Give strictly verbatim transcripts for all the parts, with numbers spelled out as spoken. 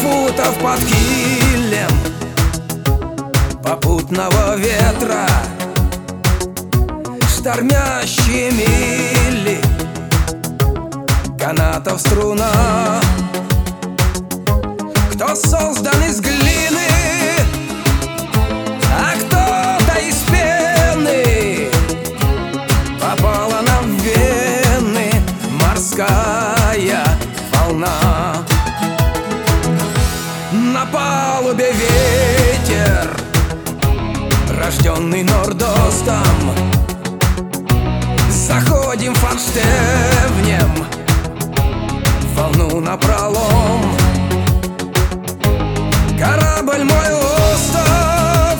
футов под килем попутного ветра, штормящие мили канатов струна. Кто создан из глины, а кто-то из пены. Попала нам в вены морская волна. На палубе ветер, рожденный нордостом. Заходим форштевнем в волну напролом. Корабль мой остров,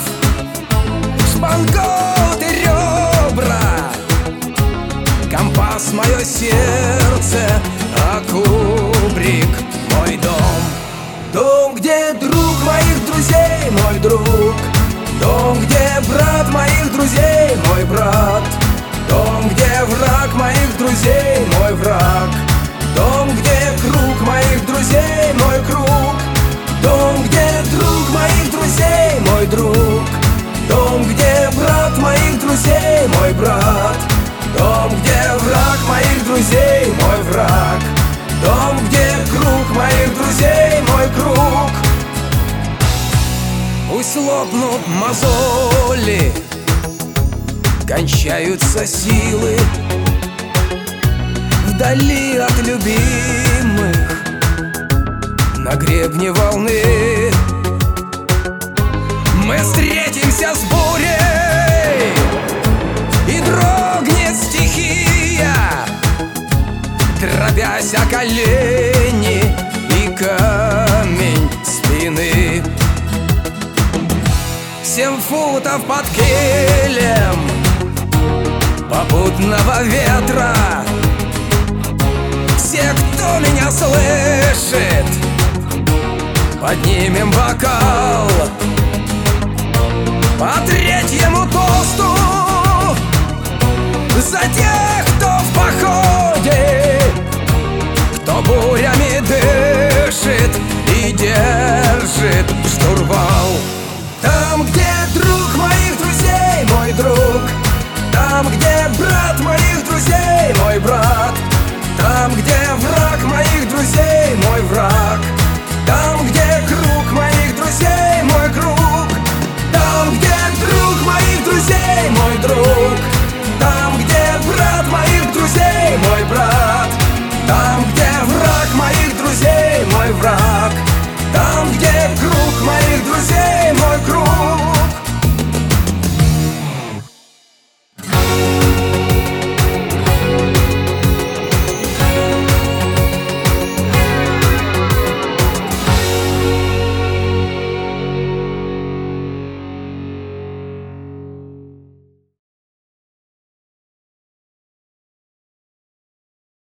шпангоут и ребра, компас мое сердце, а кубрик мой дом. Дом, где друг моих друзей, мой друг. Дом, где брат моих друзей, мой брат. Дом, где враг моих друзей, мой враг. Дом, где круг моих друзей, мой круг. Дом, где друг моих друзей, мой друг. Дом, где брат моих друзей, мой брат. Дом, где враг моих друзей, мой враг. Дом, где круг моих друзей, мой круг. Пусть лопнут мозоли, кончаются силы вдали от любимых, на гребне волны. Мы встретимся с бурей, и дрогнет стихия, дробясь о колени и камень спины. Семь футов под килем попутного ветра. Все, кто меня слышит, поднимем бокал по третьему тосту за тех, кто в походе, кто бурями дышит и держит штурвал. Там, где друг моих друзей, мой друг. Там, где брат моих друзей, мой брат. Там, где враг моих друзей, мой враг. Там, где круг моих друзей, мой круг. Там, где друг моих друзей, мой друг.